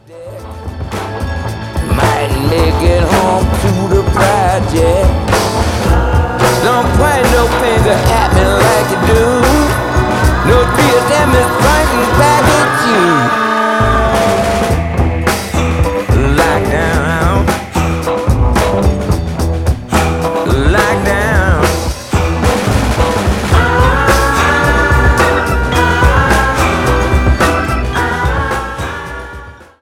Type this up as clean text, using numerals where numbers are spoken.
Might make it home to the project. Don't point no finger at